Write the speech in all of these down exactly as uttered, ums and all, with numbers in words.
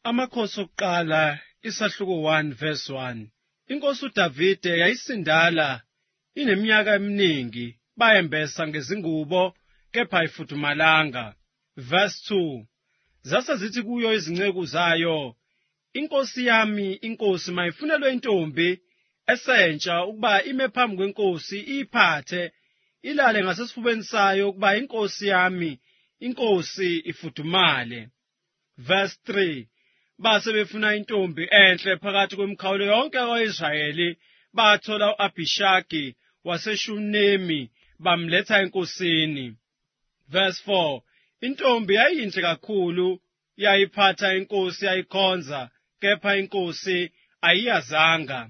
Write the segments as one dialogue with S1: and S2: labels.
S1: Amakhosi okuqala isahluko one verse one. Inkosi uDavide yayisindala ineminyaka eminingi bayembesa ngezingubo kepha ayifudumalanga. Verse two. Zase zithi kuyo izinceku zayo, inkosi yami inkosi mayifunelwe intombi esentsha ukuba ime phambi kwenkosi iphathe ilale ngasesifubeni sayo ukuba inkosi yami inkosi ifudumale. Verse three. Base befuna intombi enhle phakathi kwemikhawulo yonke kaIsrayeli bathola u-Abhishagi waseShunemi bamletha enkosini. Verse four. Intombi yayinhle kakhulu yayiphatha inkosi yayikhonza kepha inkosi ayiyazanga.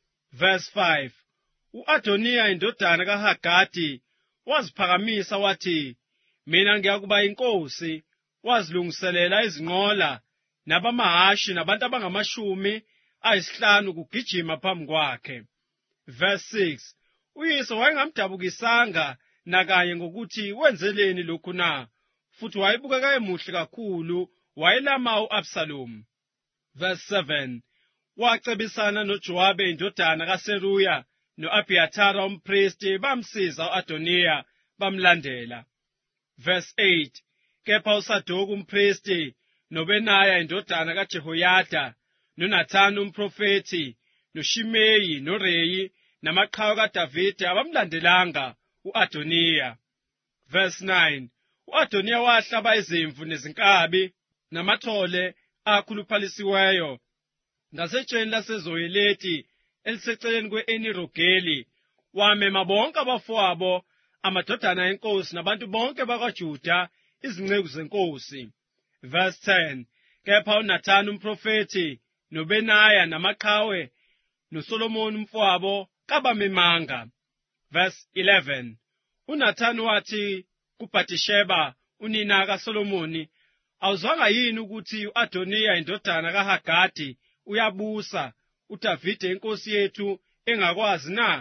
S1: Verse five. U-Adoniya indodana kaHagadi waziphakamisa wathi, mina ngiyakuba inkosi, wazilungiselela izinqola nabamahashi nabantu abangamashumi ayisihlanu kugijima phambi kwakhe. Verse six. Uyise wayengamdabukisanga nakanye ngokuthi wenzeleni lokhu na, futhi wayebukeka emuhle kakhulu, wayelama u-Absalomu. Verse seven. Wacebisana noJowabe indodana kaSeruya no-Abhiyathara umphristi bamsiza u-Adoniya bamlandela. Verse eight. Kepha uSadoku umphristi noBenaya indodana kaJehoyada noNathani umprofethi noShimeyi noReyi namaqhawe kaDavide abamlandelanga u-Adoniya. Verse nine. U-Adoniya wahlaba izimvu nezinkabi namathole akhuluphalisiweyo ngasetsheni laseZoyeleti eliseceleni kwe-Eni wamema bonke abafowabo amadodana enkosi nabantu bonke bakwaJuda izinceku zenkosi. Verse ten. Kepha uNathani umprofethi noBenaya namaqhawe noSolomoni umfowabo kabamemanga. Verse eleven. uNathani wathi kuBhathisheba unina kaSolomoni, awuzwanga yini ukuthi u-Adoniya indodana kaHagadi uyabusa, uDavide inkosi yethu engakwazi na?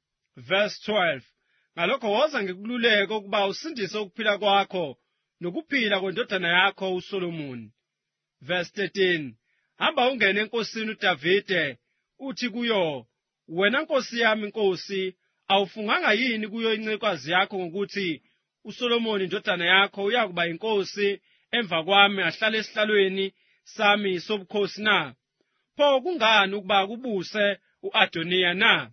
S1: Verse twelve. Ngalokho woza ngikululeke ukuba usindise ukuphila kwakho nokuphila kwendodana yakho uSolomoni. Verse thirteen. Hamba ungene enkosini uDavide uthi kuyo, wena nkosi yami inkosi, awufunganga yini kuyo incekukazi yakho ngokuthi uSolomoni indodana yakho uyakuba inkosi emva kwami ahlale esihlalweni sami sobukhosi na? Pho kungani ukuba kubuse u-Adoniya na?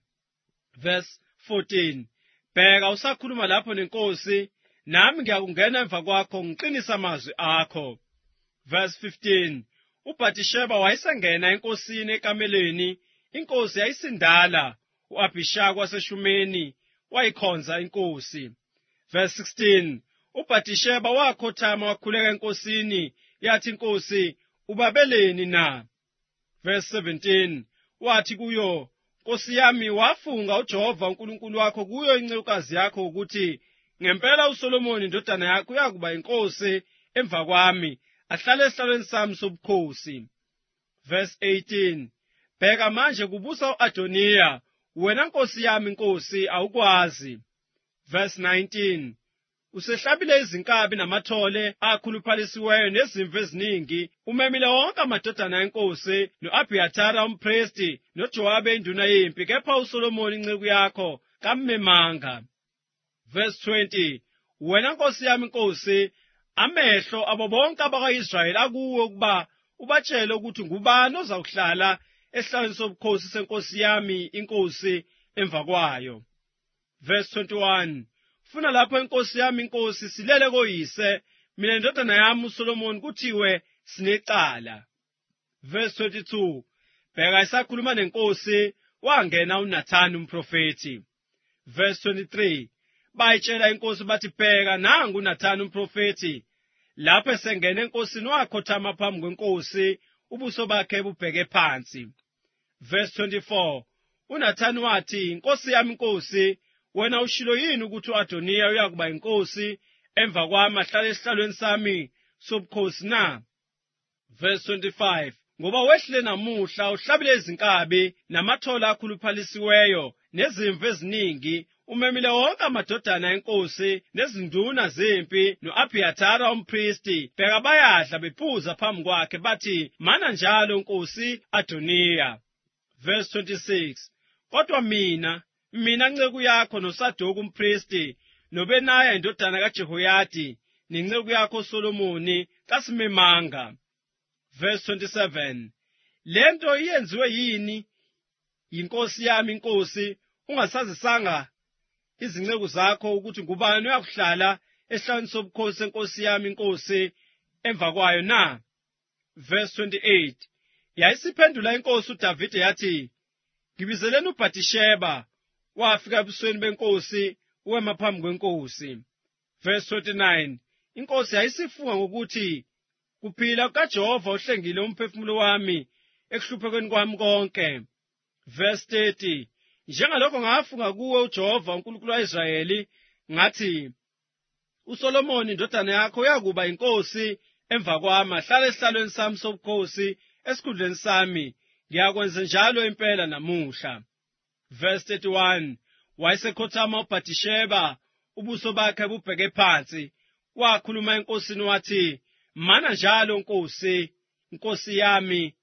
S1: Verse fourteen. Bheka usakhuluma lapho nenkosi, nami ngiyakungena emva kwakho ngiqinisa amazwi akho. Verse fifteen. uBhathisheba wayesengena enkosini ekameleni, inkosi yayisindala, u-Abhishagi waseShumeni wayikhonza inkosi. Verse sixteen. uBhathisheba wakhothama wakhuleka enkosini, yathi inkosi, ubabeleni na? Verse seventeen. Wathi kuyo, Nkosi yami, wafunga uJehova uNkulunkulu wakho kuyo incekukazi yakho ukuthi ngempela uSolomoni indodana yakho uyakuba inkosi emva kwami ahlale esihlalweni sami sobukhosi. Verse eighteen. Bheka manje kubusa u-Adoniya, wena nkosi yami inkosi awukwazi. Verse nineteen. Usehlabile izinkabi namathole akhuluphalisiweyo nezimvu eziningi, umemile wonke amadodana enkosi no-Abhiyathara umphristi noJowabe induna yempi, kepha uSolomoni inceku yakho kammemanga. Verse twenty. Wena nkosi yami inkosi, amehlo abo bonke abaka-Israyeli akuwe ukuba ubatshele ukuthi ngubani ozawuhlala esihlalweni sobukhosi senkosi yami inkosi emva kwayo. Verse twenty-one. Funa lapho inkosi yami inkosi silele koyise, mina indodana yami uSolomoni kuthiwe sinecala. Verse twenty-two. Bheka isakhuluma nenkosi, wangena uNathani umprofethi. Verse twenty-three. Bayitshela inkosi bathi, bheka nangu uNathani umprofethi. Lapho esengena enkosini wakhothama phambi kwenkosi, ubuso bakhe bubheke phansi. Verse twenty-four. uNathani wathi, inkosi yami inkosi, wena ushilo yini ukuthi u-Adoniya uyakuba inkosi emva kwami ahlale esihlalweni sami sobukhosi na? Verse twenty-five. Ngoba wehlile namuhla uhlabile izinkabi namathola akhuluphalisiweyo nezimvu eziningi, umemile wonke amadodana enkosi nezinduna zempi no-Abhiyathara umpristi bheka bayadla bephuza phambi kwakhe bathi, "Mana njalo Nkosi Adoniya." Verse twenty-six. Kodwa mina, mina nceku yakho noSadoku umpristi, noBenaya indodana kaJehoyada, nenceku yakho Solomoni kasimemanga. Verse twenty-seven. Lento iyenziwe yini yinkosi yami inkosi, ungasazisanga izinceku zakho ukuthi ngubani uyakuhlala esihlalweni sobukhosi senkosi yami inkosi emva kwayo na? Verse twenty-eight. Yayisiphendula inkosi uDavide yathi, "Ngibizeleni uBhathisheba." Wafika ebusweni benkosi wema phambi kwenkosi. Verse twenty-nine. Inkosi yayisifunga ngokuthi, "Kuphila kukaJehova uhlengile umphefumulo wami ekuhluphekweni kwami konke." Verse thirty. Njengalokho ngafunga kuwe uJehova uNkulunkulu wa-Israyeli, ngathi, "USolomoni indodana yakho uyakuba inkosi emva kwami, ahlale esihlalweni sami sobukhosi esikhundleni sami. Ngiyakwenza njalo impela namuhla." Verse thirty-one. Wayesekhothama uBhathisheba, ubuso bakhe bubheke phansi, wakhuluma enkosini wathi, "Mana njalo Nkosi, Nkosi yami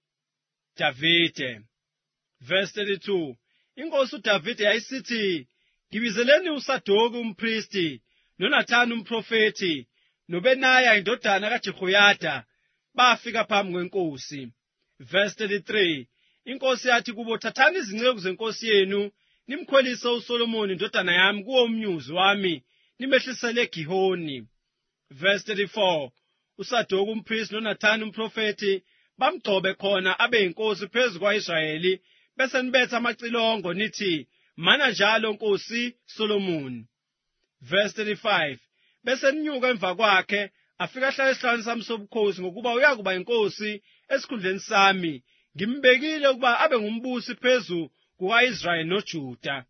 S1: Davide." Verse thirty-two. Inkosi uDavide yayisithi, "Ngibizeleni uSadoku umpristi, noNathani umprofeti, noBenaya indodana kaJehoyada." Bafika phambi kwenkosi. Verse thirty-three. Inkosi yathi kubo, "Thathani izinceku zenkosi yenu, nimkhwelise uSolomoni indodana yami kuwo umnyuzi wami, nimehlisele eGihoni." Verse thirty-four. USadoku umpristi noNathani umprofeti bamgcobe khona abe yinkosi phezu kwa-Israyeli, bese nibetha amacilongo nithi, "Mana njalo Nkosi Solomoni." Verse thirty-five. Bese ninyuka emva kwakhe afika ahlala esihlalweni sami sobukhosi, ngokuba uyakuba inkosi esikhundleni sami. Ngimbekile ukuba abe ngumbusi phezu kuka-Israyeli noJuda.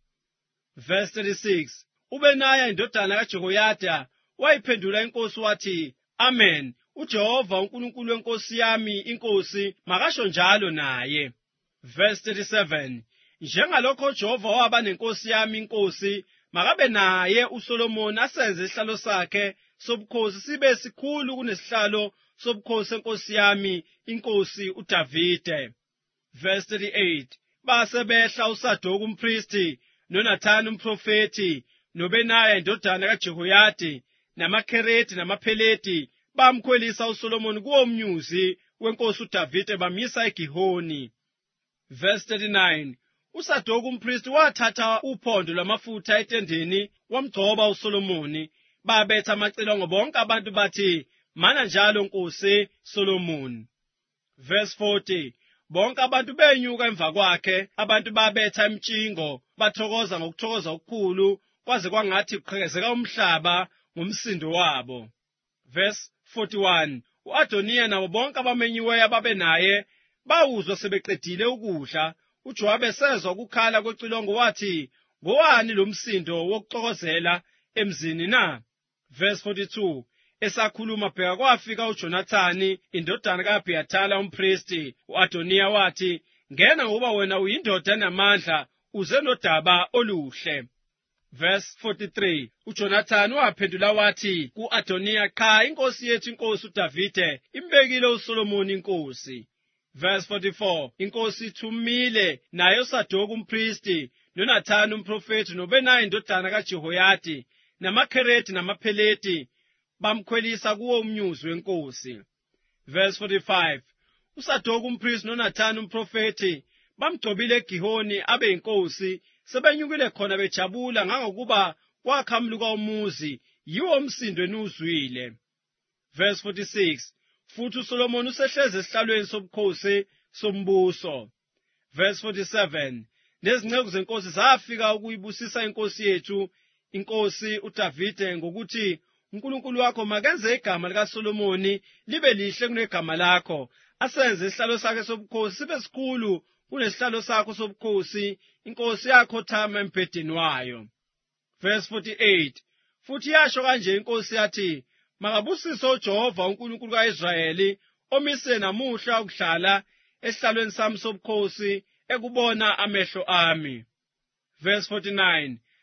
S1: Verse thirty-six. UBenaya indodana kaJehoyada wayiphendula inkosi wathi, "Amen. UJehova uNkulunkulu wenkosi yami inkosi makasho njalo naye." Verse thirty-seven. Njengalokho uJehova waba nenkosi yami inkosi, makabe naye uSolomoni asenze isihlalo sakhe sobukhosi sibe sikhulu kunesihlalo sobukhosi senkosi yami inkosi uDavide. Verse thirty-eight. Base behla uSadoku umpristi, noNathani umprofeti, noBenaya indodana kaJehoyada, namaKherethi namapheleti, bamkhwelisa uSolomoni kuwo umnyuzi wenkosi uDavide bamyisa eGihoni. Verse thirty-nine. USadoku umpristi wathatha uphondo lwamafutha etendeni wamgcoba uSolomoni, babetha amacilongo bonke abantu bathi, "Mana njalo Nkosi Solomoni." Verse forty. Bonke abantu benyuka emva kwakhe, abantu babetha imtshingo, bathokoza ngokuthokoza okukhulu, kwaze kwangathi kuqhekezeka umhlaba ngomsindo wabo. Verse forty-one. U-Adoniya nabo bonke abamenyiweyo ababe naye bawuzwa sebeqedile ukudla. uJowabi esezwa ukukhala kwecilongo wathi, "Ngowani lo msindo wokuxokozela emzini na?" Verse forty-two. Esakhuluma bheka kwafika uJonathani indodana kaAbhiyathara umpristi. U-Adoniya wathi, "Ngena ngoba wena uyindoda enamandla, uze nodaba oluhle." Verse forty-three. UJonathani waphendula wathi ku-Adoniya, "Cha, inkosi yethu inkosi uDavide imbekile uSolomoni inkosi." Verse forty-four. Inkosi ithumile naye uSadoku umpristi, noNathani umprofeti, noBenaya indodana kaJehoyada, namaKherethi namapheleti, bamkhwelisa kuwo umnyuzi wenkosi. Verse forty-five. USadoku umpristi noNathani umprofeti bamgcobile eGihoni abe yinkosi, sebenyukile khona bejabula ngangokuba kwakhamluka umuzi, yiwo umsindo eniwuzwile. Verse forty-six. Futhi uSolomoni usehlezi esihlalweni sobukhosi sombuso. Verse forty-seven. Nezinceku zenkosi zafika ukuyibusisa inkosi yethu inkosi uDavide ngokuthi, "uNkulunkulu wakho makenze igama likaSolomoni libe lihle kunegama lakho, asenze isihlalo sakhe sobukhosi sibe sikhulu kunesihlalo sakho sobukhosi, inkosi yakho thama embhedeni wayo." Verse forty-eight. Futhi yasho kanje inkosi yathi, "Makabusiswe uJehova uNkulunkulu kaIsrayeli, omise namuhla ukudlala esihlalweni sami sobukhosi ekubona amehlo ami." Verse forty-nine.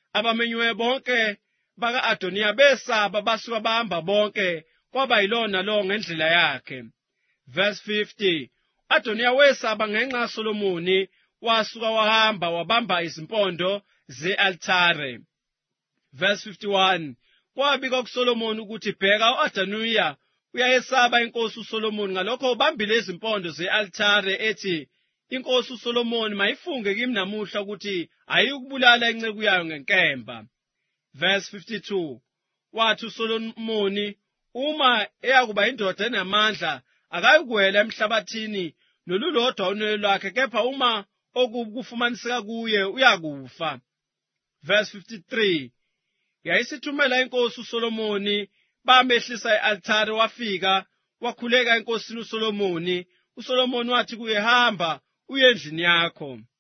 S1: abamenyiwe bonke baka-Adoniya besaba basuka bahamba bonke kwaba yilona lo ngendlela yakhe. Verse fifty. Adoniya wesaba ngenxa kaSolomoni wasuka wahamba wabamba izimpondo ze-althare. Verse fifty-one. Kwabika kuSolomoni ukuthi bheka u-Adoniya uyayesaba inkosi uSolomoni, ngalokho ubambile izimpondo ze-althare ethi, inkosi uSolomoni mayifunge kimi namuhla ukuthi ayikubulala inceku yayo ngenkemba. Verse fifty-two. Wathi uSolomoni, uma eyakuba indoda enamandla akayikuwela emhlabathini nolulodwa unwele lwakhe, kepha uma okubi kufumaniseka kuye uyakufa. Verse fifty-three. Yayisithumela inkosi uSolomoni, bamehlisa i-althare, wafika wakhuleka enkosini uSolomoni. uSolomoni wathi kuye, hamba uye endlini yakho.